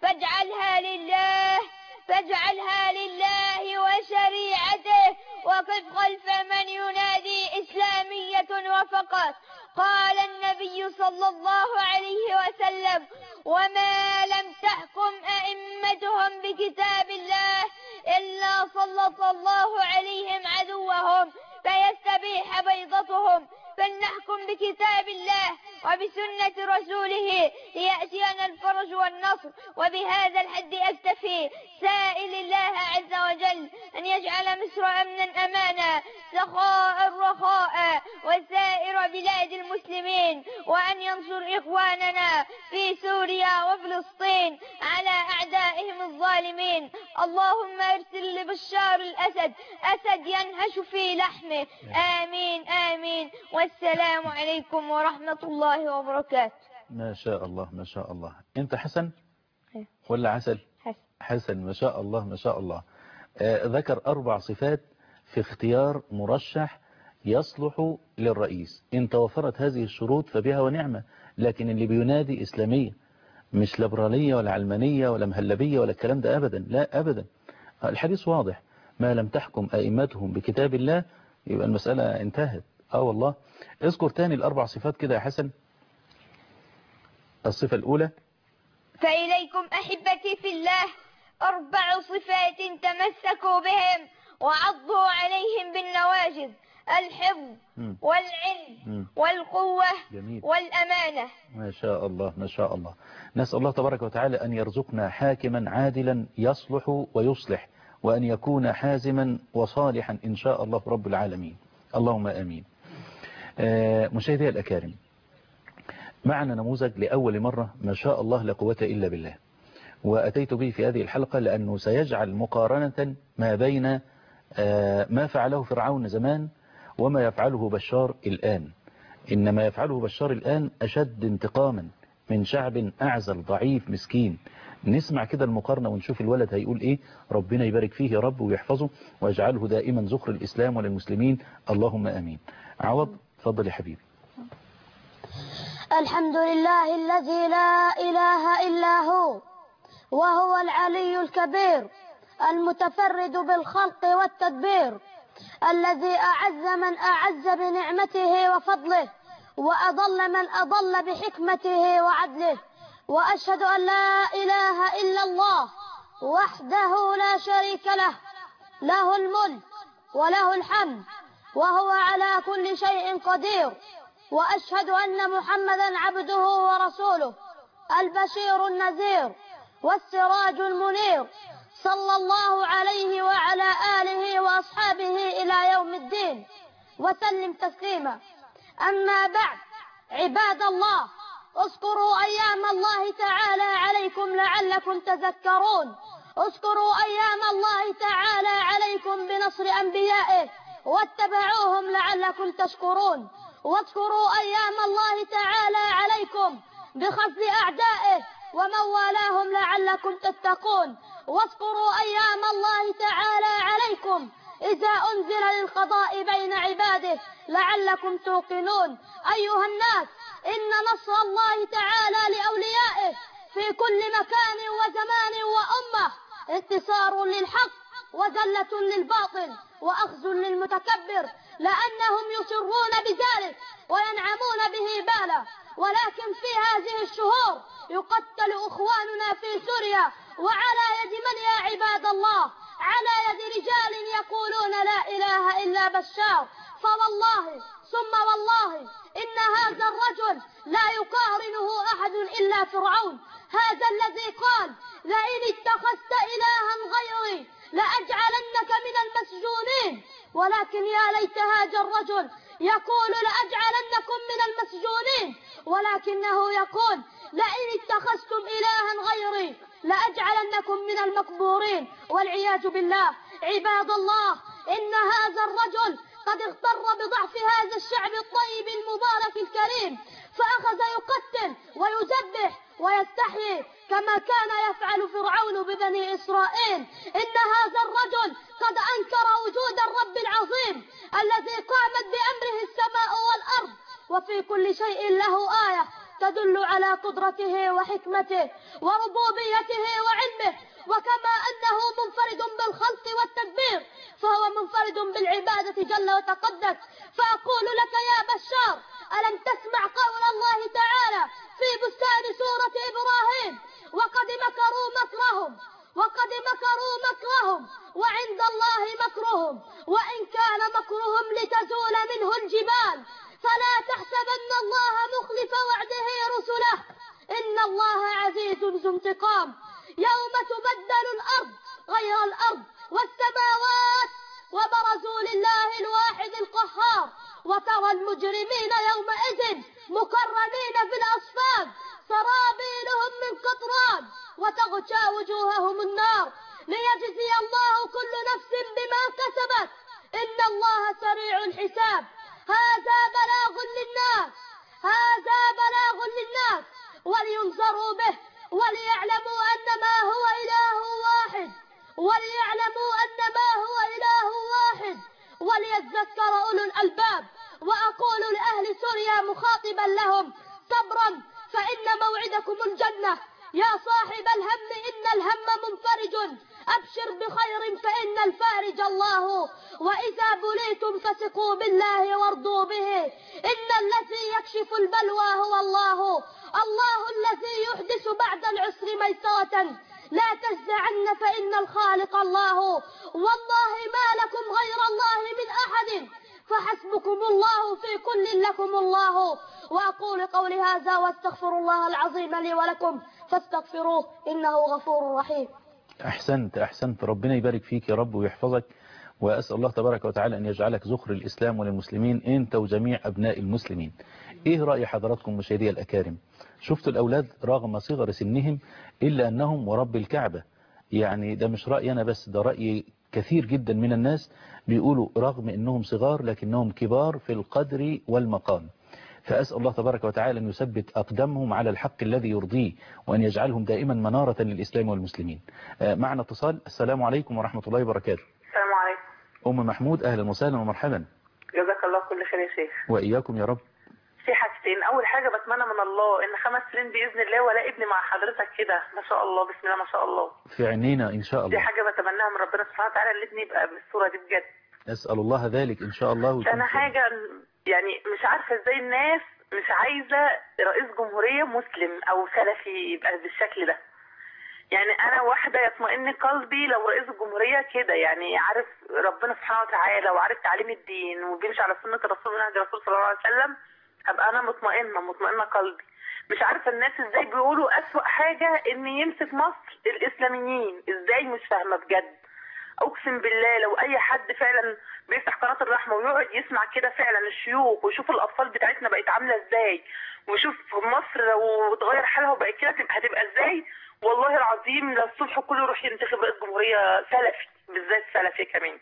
فاجعلها لله وشريعته، وقف خلف من ينادي إسلامية وفقط. قال النبي صلى الله عليه وسلم: وما لم تحكم أئمتهم بكتاب الله إلا سلط الله عليهم عدوهم فيستبيح بيضتهم. فلنحكم بكتاب الله وبسنة رسوله ليأتينا الفرج والنصر. وبهذا الحد أكتفي، سائل الله عز وجل أن يجعل مصر أمنا أمانا سخاء رخاء وسائر بلاد المسلمين، وأن ينصر إخواننا في سوريا وفلسطين على أعدائهم الظالمين. اللهم ارسل لبشار الأسد أسد ينهش في لحمه. آمين آمين. والسلام عليكم ورحمة الله وبركاته. ما شاء الله ما شاء الله. انت حسن ولا عسل؟ حسن ما شاء الله ما شاء الله. ذكر 4 صفات في اختيار مرشح يصلح للرئيس. إن توفرت هذه الشروط فبها ونعمة، لكن اللي بينادي إسلامية مش ليبرالية ولا علمانية ولا مهلبية ولا الكلام ده أبدا، لا أبدا. الحديث واضح: ما لم تحكم أئمتهم بكتاب الله يبقى المسألة انتهت. والله. اذكر تاني ال4 صفات كده يا حسن. الصفة الأولى: فإليكم أحبتي في الله 4 صفات تمسكوا بهم وعضوا عليهم بالنواجذ: الحفظ والعلم والقوة والأمانة. ما شاء الله ما شاء الله. نسأل الله تبارك وتعالى أن يرزقنا حاكما عادلا يصلح ويصلح، وأن يكون حازما وصالحا إن شاء الله رب العالمين. اللهم آمين. مشاهدي الأكارم، معنا نموذج لأول مرة ما شاء الله لا قوة إلا بالله، وأتيت به في هذه الحلقة لأنه سيجعل مقارنة ما بين ما فعله فرعون زمان وما يفعله بشار الآن. إنما يفعله بشار الآن أشد انتقاما من شعب أعزل ضعيف مسكين. نسمع كده المقارنة ونشوف الولد هيقول إيه. ربنا يبارك فيه يا رب ويحفظه ويجعله دائما ذخر الإسلام وللمسلمين، اللهم آمين. عوض، تفضل يا حبيبي. الحمد لله الذي لا إله إلا هو، وهو العلي الكبير المتفرد بالخلق والتدبير، الذي أعز من أعز بنعمته وفضله، وأضل من أضل بحكمته وعدله. وأشهد أن لا إله إلا الله وحده لا شريك له، له الملك وله الحمد وهو على كل شيء قدير. وأشهد أن محمدا عبده ورسوله، البشير النذير والسراج المنير، صلى الله عليه وعلى آله وأصحابه إلى يوم الدين، وسلم تسليما. أما بعد، عباد الله، اذكروا أيام الله تعالى عليكم لعلكم تذكرون. اذكروا أيام الله تعالى عليكم بنصر أنبيائه واتبعوهم لعلكم تشكرون. واذكروا أيام الله تعالى عليكم بخذل أعدائه ومن والاهم لعلكم تتقون. واذكروا أيام الله تعالى عليكم إذا أنزل للقضاء بين عباده لعلكم توقنون. أيها الناس، إن نصر الله تعالى لأوليائه في كل مكان وزمان وأمة انتصار للحق وذلة للباطل وأخذ للمتكبر، لأنهم يصرون بذلك وينعمون به بالا. ولكن في هذه الشهور يقتل أخواننا في سوريا، وعلى يد من يا عباد الله؟ على يد رجال يقولون لا إله إلا بشار. فوالله ثم والله إن هذا الرجل لا يقارنه أحد إلا فرعون، هذا الذي قال لئن اتخذت إلها غيري لأجعلنك من المسجونين. ولكن يا ليت هذا الرجل يقول لأجعلنكم من المسجونين، ولكنه يقول لئن اتخذتم إلها غيري لأجعلنكم من المقبورين، والعياذ بالله. عباد الله، إن هذا الرجل قد اغتر بضعف هذا الشعب الطيب المبارك الكريم، فأخذ يقتل ويذبح ويستحيي كما كان يفعل فرعون ببني إسرائيل. إن هذا الرجل قد أنكر وجود الرب العظيم الذي قامت بأمره السماء والأرض، وفي كل شيء له آية تدل على قدرته وحكمته وربوبيته وعلمه. وكما أنه منفرد بالخلق والتدبير فهو منفرد بالعبادة جل وتقدس. فأقول لك يا بشار، ألم تسمع قول الله تعالى في بستان سورة إبراهيم وقد مكروا مكرهم وعند الله مكرهم وإن كان مكرهم لتزول منه الجبال فلا تحسبن الله مخلف وعده رسله إن الله عزيز ذو انتقام. يوم تبدل الأرض غير الأرض والسماوات وبرزوا لله الواحد القهار، وترى المجرمين يومئذ مكرمين في الأصفاد سرابيلهم من قطران وتغشى وجوههم النار ليجزي الله كل نفس بما كسبت إن الله سريع الحساب. هذا بلاغ للناس ولينذروا به وليعلموا أنما هو إله واحد وليذكر أولو الألباب. وأقول لأهل سوريا مخاطبا لهم صبرا فإن موعدكم الجنة. يا صاحب الهم إن الهم منفرج، أبشر بخير فإن الفارج الله. وإذا بليتم فثقوا بالله وارضوا به، إن الذي يكشف البلوى هو الله الذي يحدث بعد العسر ميسرة. لا تجزعن فإن الخالق الله، والله ما لكم غير الله من أحد فحسبكم الله في كل لكم الله. وأقول قولي هذا واستغفر الله العظيم لي ولكم فاستغفروه إنه غفور رحيم. أحسنت، ربنا يبارك فيك يا رب ويحفظك، وأسأل الله تبارك وتعالى أن يجعلك ذخر الإسلام وللمسلمين أنت وجميع أبناء المسلمين. إيه رأي حضراتكم مشاهدي الأكارم؟ شفتوا الأولاد رغم صغر سنهم إلا أنهم ورب الكعبة، يعني ده مش رأيي أنا بس، ده رأي كثير جدا من الناس بيقولوا رغم أنهم صغار لكنهم كبار في القدر والمقام. فأسأل الله تبارك وتعالى أن يثبت أقدامهم على الحق الذي يرضيه، وأن يجعلهم دائما منارة للإسلام والمسلمين. معنا اتصال. السلام عليكم ورحمة الله وبركاته. السلام عليكم. أم محمود، أهلا وسهلا ومرحبا. جزاك الله كل خير يا شيخ. وإياكم يا رب. في حاجتين، أول حاجة بتمنى من الله إن 5 سنين بإذن الله ولا ابني مع حضرتك كده ما شاء الله، بسم الله ما شاء الله. في عينينا إن شاء الله. دي حاجة بتمناها من ربنا سبحانه وتعالى إن ابني يبقى بالصورة دي بجد. أسأل الله ذلك إن شاء الله. أنا حاجة يعني مش عارفة إزاي الناس مش عايزة رئيس جمهورية مسلم أو سلفي يبقى بالشكل ده. يعني أنا واحدة يطمئن قلبي لو رئيس الجمهورية كده، يعني عارف ربنا سبحانه وتعالى وعارف تعليم الدين وبيمشي على سنة الرسول ونهج الرسول صلى الله عليه وسلم، أبقى أنا مطمئنة قلبي. مش عارفة الناس إزاي بيقولوا أسوأ حاجة إن يمسك مصر الإسلاميين، إزاي مش فاهمة بجد. أقسم بالله لو أي حد فعلا بيفتح قناة الرحمة ويقعد يسمع كده فعلا الشيوخ ويشوف الأطفال بتاعتنا بقت عاملة إزاي، ويشوف مصر لو اتغير حالها وبقت كده هتبقى إزاي، والله العظيم للصبح كله يروح ينتخب رئيس جمهورية سلفي، بالذات سلفي كمان.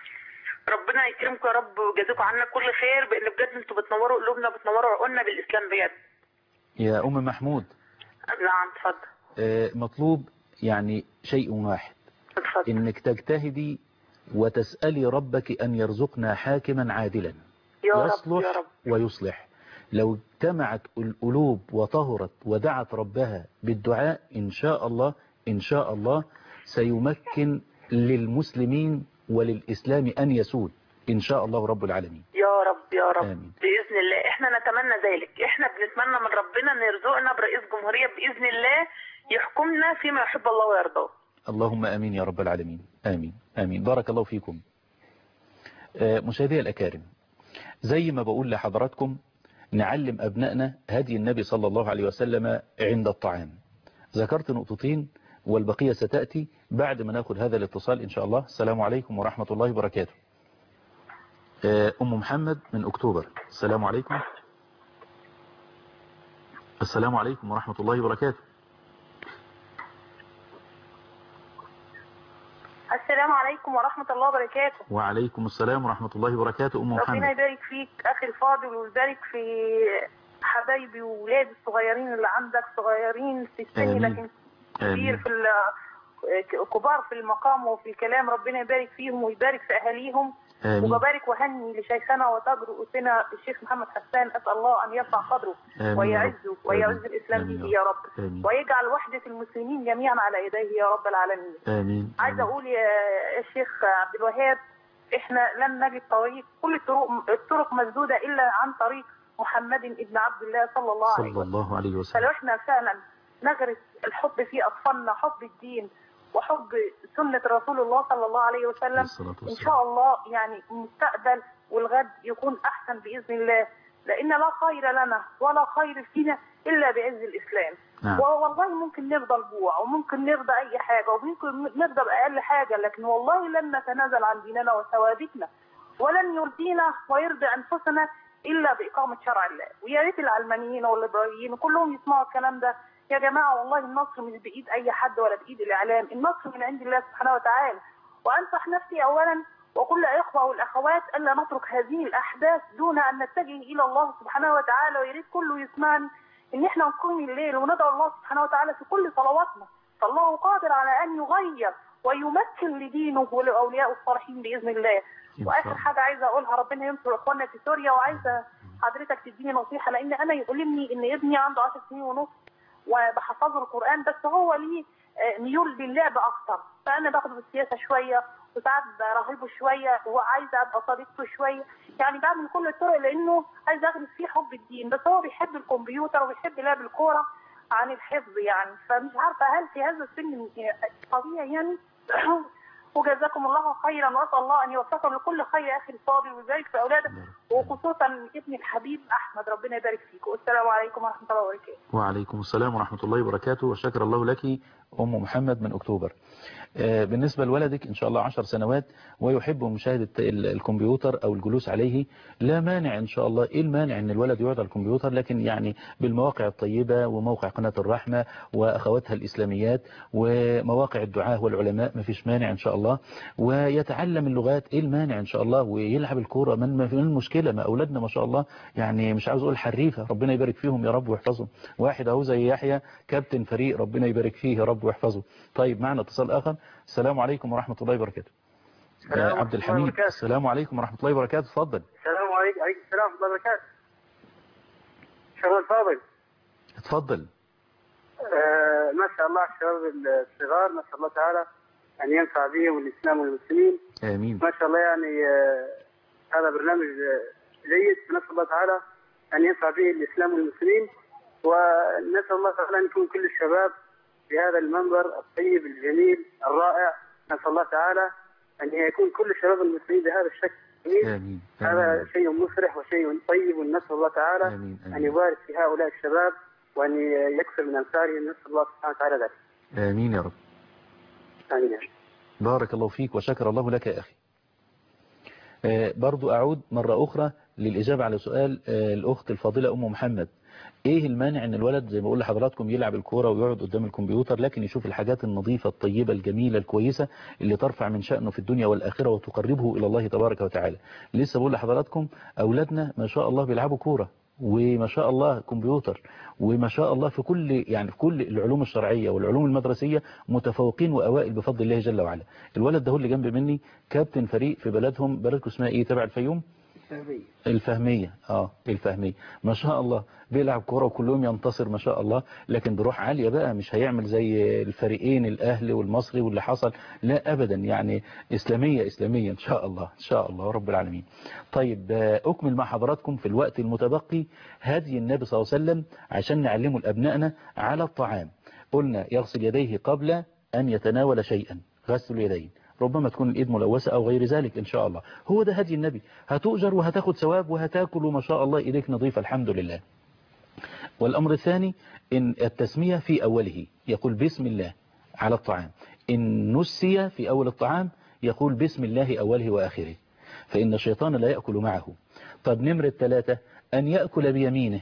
ربنا يكرمكم يا رب ويجازيكم عنا كل خير، بأن بجد انتوا بتنوروا قلوبنا بتنوروا عقولنا بالإسلام بجد. يا أم محمود. نعم اتفضل. مطلوب يعني شيء واحد، إنك تجتهدي وتسألي ربك أن يرزقنا حاكما عادلا يصلح ويصلح. لو اجتمعت القلوب وطهرت ودعت ربها بالدعاء إن شاء الله إن شاء الله سيمكن للمسلمين وللإسلام أن يسود إن شاء الله رب العالمين. يا رب يا رب آمين. بإذن الله. احنا نتمنى ذلك، احنا بنتمنى من ربنا ان يرزقنا برئيس جمهورية بإذن الله يحكمنا فيما يحب الله ويرضاه. اللهم آمين يا رب العالمين. آمين آمين. بارك الله فيكم. مشاهدي الأكارم، زي ما بقول لحضراتكم نعلم أبنائنا هدي النبي صلى الله عليه وسلم عند الطعام. ذكرت نقطتين والبقية ستأتي بعد ما ناخذ هذا الاتصال إن شاء الله. السلام عليكم ورحمة الله وبركاته. أم محمد من أكتوبر. السلام عليكم. السلام عليكم ورحمة الله وبركاته. السلام عليكم ورحمة الله وبركاته. وعليكم السلام ورحمة الله وبركاته. أم محمد ربنا يبارك فيك أخي الفاضل ويبارك في حبايبي وولادي الصغيرين اللي عندك، صغيرين في السن لكن كبير في كبار في المقام وفي الكلام. ربنا يبارك فيهم ويبارك في أهاليهم. وببارك وهني لشيخنا وتاج رؤوسنا الشيخ محمد حسان، أسأل الله أن يرفع قدره ويعزه ويعز الإسلام به يا رب، ويجعل وحدة المسلمين جميعا على يديه يا رب العالمين. آمين. عايزة أقول يا الشيخ عبد الوهاب، إحنا لن نجد طريق، كل الطرق مسدودة إلا عن طريق محمد ابن عبد الله صلى الله عليه وسلم. فلو إحنا فعلا نغرس الحب في أطفالنا، حب الدين وحب سنة رسول الله صلى الله عليه وسلم، إن شاء الله يعني المستقبل والغد يكون أحسن بإذن الله، لأن لا خير لنا ولا خير فينا إلا بعز الإسلام. والله ممكن نرضى الجوع وممكن نرضى أي حاجة وممكن نرضى بأقل حاجة، لكن والله لن نتنازل عن ديننا وثوابتنا، ولن يرضينا ويرضي أنفسنا إلا بإقامة شرع الله. ويا ريت العلمانيين والليبراليين كلهم يسمعوا الكلام ده. يا جماعة والله النصر مش بإيد أي حد ولا بإيد الإعلام، النصر من عند الله سبحانه وتعالى. وأنصح نفسي أولا وكل الإخوة والأخوات ألا نترك هذه الأحداث دون أن نتجه إلى الله سبحانه وتعالى. ويريد كله يسمعني إن إحنا نقوم الليل وندعو الله سبحانه وتعالى في كل صلواتنا، فالله قادر على أن يغير ويمكن لدينه ولأولياء الصالحين بإذن الله. وآخر حاجة عايزة أقولها، ربنا ينصر إخواننا في سوريا، وعايزة حضرتك تديني نصيحة، لأن أنا يؤلمني إن ابني عنده 10 سنين ونص وبحفظه القرآن، بس هو ليه ميول للعب أكتر، فأنا باخده بالسياسة شوية وساعات برهبه شوية وعايزة أبقى صديقته شوية، يعني بعمل كل الطرق لأنه عايز أغرس فيه حب الدين، بس هو بيحب الكمبيوتر وبيحب لعب الكورة عن الحفظ يعني، فمش عارفة هل في هذا السن طبيعي يعني؟ وجزاكم الله خيرا، واسال الله ان يوفقكم لكل خير يا اخي الفاضل ويبارك في اولادك وخصوصا ابني الحبيب احمد. ربنا يبارك فيكم. والسلام عليكم ورحمه الله وبركاته. وعليكم السلام ورحمه الله وبركاته. وشكر الله لك ام محمد من اكتوبر. بالنسبة لولدك إن شاء الله 10 سنوات ويحب مشاهدة الكمبيوتر أو الجلوس عليه، لا مانع إن شاء الله. إيه المانع أن الولد يقعد على الكمبيوتر، لكن يعني بالمواقع الطيبة وموقع قناة الرحمة وأخواتها الإسلاميات ومواقع الدعاة والعلماء، ما فيش مانع إن شاء الله. ويتعلم اللغات، إيه المانع إن شاء الله، ويلعب الكورة، ما في المشكلة. ما أولادنا ما شاء الله يعني مش عاوز أقول حريفة، ربنا يبارك فيهم يا رب ويحفظهم. واحد أهو زي يحيى كابتن فريق، ربنا يبارك فيه يا رب ويحفظه. طيب معنا اتصال آخر. السلام عليكم ورحمة الله وبركاته. عبد الحميد. السلام عليكم ورحمة الله وبركاته. تفضل. السلام عليكم. عليكم السلام ورحمة الله وبركاته. شباب الفاضل. تفضل. ما شاء الله الشباب الصغار ما شاء الله تعالى أن ينفع بهم الإسلام والمسلمين. آمين. ما شاء الله يعني هذا برنامج جيد، نسأل الله تعالى أن ينفع به الإسلام والمسلمين، ونسأل الله تعالى أن يكون كل الشباب في هذا المنبر الطيب الجميل الرائع. نسأل الله تعالى أن يكون كل شباب المسلمين بهذا الشكل الجميل. آمين. هذا شيء مفرح وشيء طيب، ونسأل الله تعالى أن يبارك في هؤلاء الشباب وأن يكثر من أمثالهم. نسأل الله سبحانه وتعالى ذلك. آمين يا رب. آمين يا رب. بارك الله فيك وشكر الله لك يا أخي. برضو أعود مرة أخرى للإجابة على سؤال الأخت الفاضلة أم محمد. ايه المانع ان الولد زي ما بقول لحضراتكم يلعب الكوره ويقعد قدام الكمبيوتر، لكن يشوف الحاجات النظيفه الطيبه الجميله الكويسه اللي ترفع من شأنه في الدنيا والاخره وتقربه الى الله تبارك وتعالى. لسه بقول لحضراتكم اولادنا ما شاء الله بيلعبوا كوره، وما شاء الله كمبيوتر، وما شاء الله في كل العلوم الشرعية والعلوم المدرسية متفوقين وأوائل بفضل الله جل وعلا. الولد ده اللي جنب مني كابتن فريق في بلدهم، بلدكم اسمها ايه تبع الفيوم؟ الفهمية. الفهمية ما شاء الله، بيلعب كورة وكلهم ينتصر ما شاء الله، لكن بروح عالية بقى، مش هيعمل زي الفريقين الأهلي والمصري واللي حصل، لا أبدا، يعني إسلامية إن شاء الله إن شاء الله رب العالمين. طيب أكمل مع حضراتكم في الوقت المتبقي هدي النبي صلى الله عليه وسلم عشان نعلمه لأبنائنا على الطعام. قلنا يغسل يديه قبل أن يتناول شيئا، غسل اليدين، ربما تكون الإيد ملوثة أو غير ذلك إن شاء الله. هو ده هدي النبي، هتؤجر وهتاخد ثواب وهتاكل وما شاء الله إيديك نظيفة الحمد لله. والأمر الثاني إن التسمية في أوله يقول بسم الله على الطعام، إن نسي في أول الطعام يقول بسم الله أوله وآخره، فإن الشيطان لا يأكل معه. طب نمرة 3 أن يأكل بيمينه.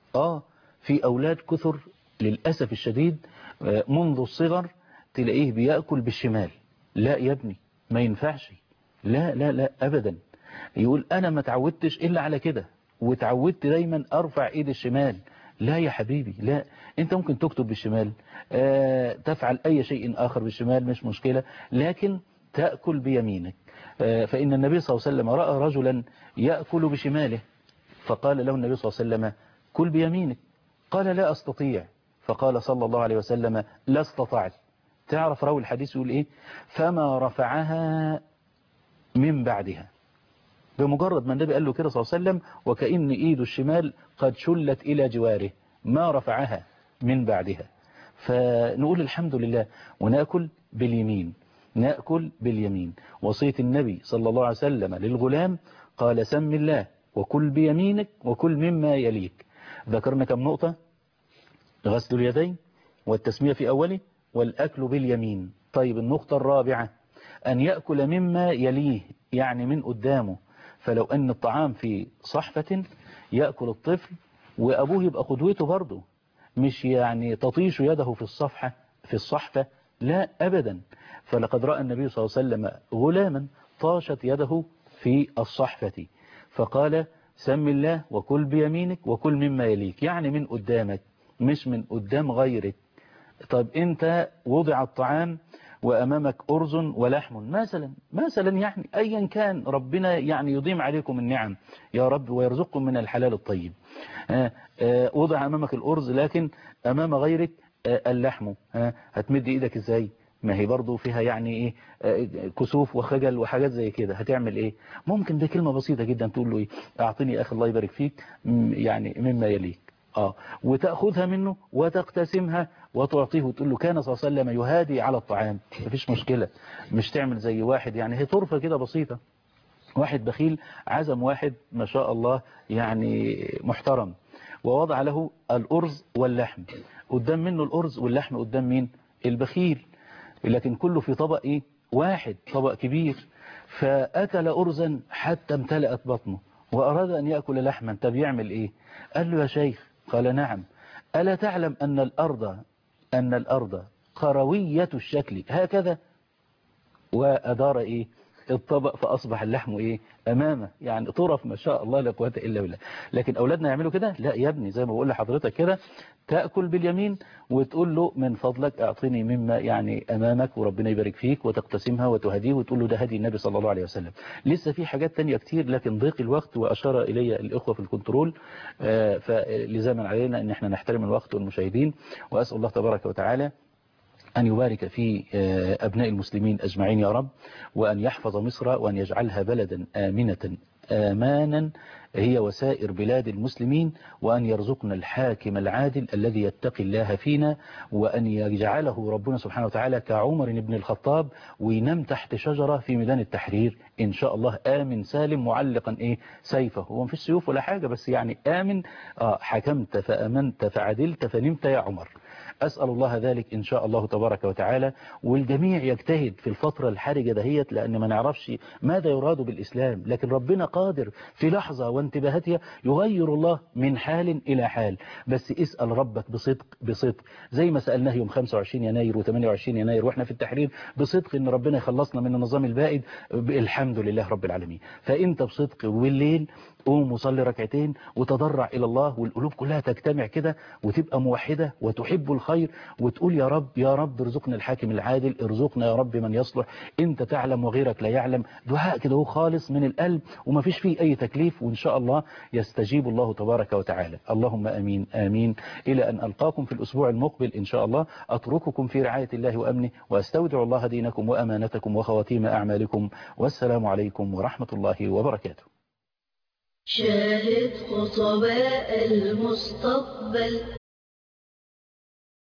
في أولاد كثر للأسف الشديد منذ الصغر تلاقيه بيأكل بالشمال. لا يا ابني ما ينفعش، لا لا لا أبدا. يقول أنا ما تعودتش إلا على كده، وتعودت دايما أرفع إيد الشمال. لا يا حبيبي لا، أنت ممكن تكتب بالشمال، تفعل أي شيء آخر بالشمال مش مشكلة، لكن تأكل بيمينك. فإن النبي صلى الله عليه وسلم رأى رجلا يأكل بشماله، فقال له النبي صلى الله عليه وسلم كل بيمينك، قال لا أستطيع، فقال صلى الله عليه وسلم لا استطعت. تعرف راوي الحديث يقول إيه؟ فما رفعها من بعدها. بمجرد ما النبي قال له كده صلى الله عليه وسلم وكأن إيده الشمال قد شلت إلى جواره، ما رفعها من بعدها. فنقول الحمد لله ونأكل باليمين، نأكل باليمين. وصية النبي صلى الله عليه وسلم للغلام قال سم الله وكل بيمينك وكل مما يليك. ذكرنا كم نقطة؟ غسل اليدين والتسمية في أوله والأكل باليمين. طيب النقطة الرابعة أن يأكل مما يليه، يعني من قدامه. فلو أن الطعام في صحفة يأكل الطفل وأبوه يبقى قدوته برضه، مش يعني تطيش يده في الصحفة، لا أبدا. فلقد رأى النبي صلى الله عليه وسلم غلاما طاشت يده في الصحفة، فقال سم الله وكل بيمينك وكل مما يليك، يعني من قدامك مش من قدام غيرك. طب أنت وضع الطعام وأمامك أرز ولحم مثلا يعني أيا كان، ربنا يعني يضيم عليكم النعم يا رب ويرزقكم من الحلال الطيب. وضع أمامك الأرز لكن أمام غيرك اللحم، هتمد إيدك إزاي؟ ما هي برضو فيها يعني إيه كسوف وخجل وحاجات زي كده، هتعمل إيه؟ ممكن ده كلمة بسيطة جدا تقول له إيه؟ أعطني يا أخي الله يبارك فيك يعني مما يليك، وتأخذها منه وتقتسمها وتعطيه وتقول له كان صلى الله عليه وسلم يهادي على الطعام. مفيش مشكلة، مش تعمل زي واحد يعني، هي طرفة كده بسيطة. واحد بخيل عزم واحد ما شاء الله يعني محترم، ووضع له الأرز واللحم، قدام منه الأرز واللحم قدام مين؟ البخيل، لكن كله في طبق إيه؟ واحد، طبق كبير. فأكل أرزا حتى امتلأت بطنه وأراد أن يأكل لحما. طب يعمل إيه؟ قال له يا شيخ، قال نعم، ألا تعلم أن الأرض قروية الشكل هكذا؟ وأدار إيه؟ الطبق فأصبح اللحم إيه؟ أمامه، يعني طرف ما شاء الله لا قوة إلا بالله. لكن أولادنا يعملوا كده؟ لا يا ابني، زي ما بقول لحضرتك كده، تأكل باليمين وتقول له من فضلك أعطيني مما يعني أمامك وربنا يبارك فيك، وتقتسمها وتهديه وتقول له ده هدي النبي صلى الله عليه وسلم. لسه في حاجات تانية كتير لكن ضيق الوقت، وأشار إلي الإخوة في الكنترول، فلزاما علينا أن احنا نحترم الوقت والمشاهدين. وأسأل الله تبارك وتعالى أن يبارك في أبناء المسلمين أجمعين يا رب، وأن يحفظ مصر وأن يجعلها بلدا آمنة آمانا هي وسائر بلاد المسلمين، وأن يرزقنا الحاكم العادل الذي يتقي الله فينا، وأن يجعله ربنا سبحانه وتعالى كعمر بن الخطاب وينام تحت شجرة في ميدان التحرير إن شاء الله آمن سالم معلقا سيفه. هو مفيش سيوف ولا حاجة، بس يعني آمن، حكمت فأمنت فعدلت فنمت يا عمر. أسأل الله ذلك إن شاء الله تبارك وتعالى. والجميع يجتهد في الفترة الحرجة دهيت، لأن ما نعرفش ماذا يراد بالإسلام، لكن ربنا قادر في لحظة وانتباهاتها يغير الله من حال إلى حال. بس اسأل ربك بصدق زي ما سألناه يوم 25 يناير و28 يناير وإحنا في التحرير بصدق إن ربنا يخلصنا من النظام البائد، الحمد لله رب العالمين. فأنت بصدق والليل قوم وصلي ركعتين وتضرع إلى الله، والقلوب كلها تجتمع كده وتبقى موحدة وتحب الخير، وتقول يا رب يا رب ارزقنا الحاكم العادل، ارزقنا يا رب من يصلح، انت تعلم وغيرك لا يعلم. دعاء كده هو خالص من القلب وما فيش فيه أي تكليف، وإن شاء الله يستجيب الله تبارك وتعالى. اللهم آمين آمين. إلى أن ألقاكم في الأسبوع المقبل إن شاء الله، أترككم في رعاية الله وأمنه، وأستودع الله دينكم وأمانتكم وخواتيم أعمالكم، والسلام عليكم ورحمة الله وبركاته. شاهد خطباء المستقبل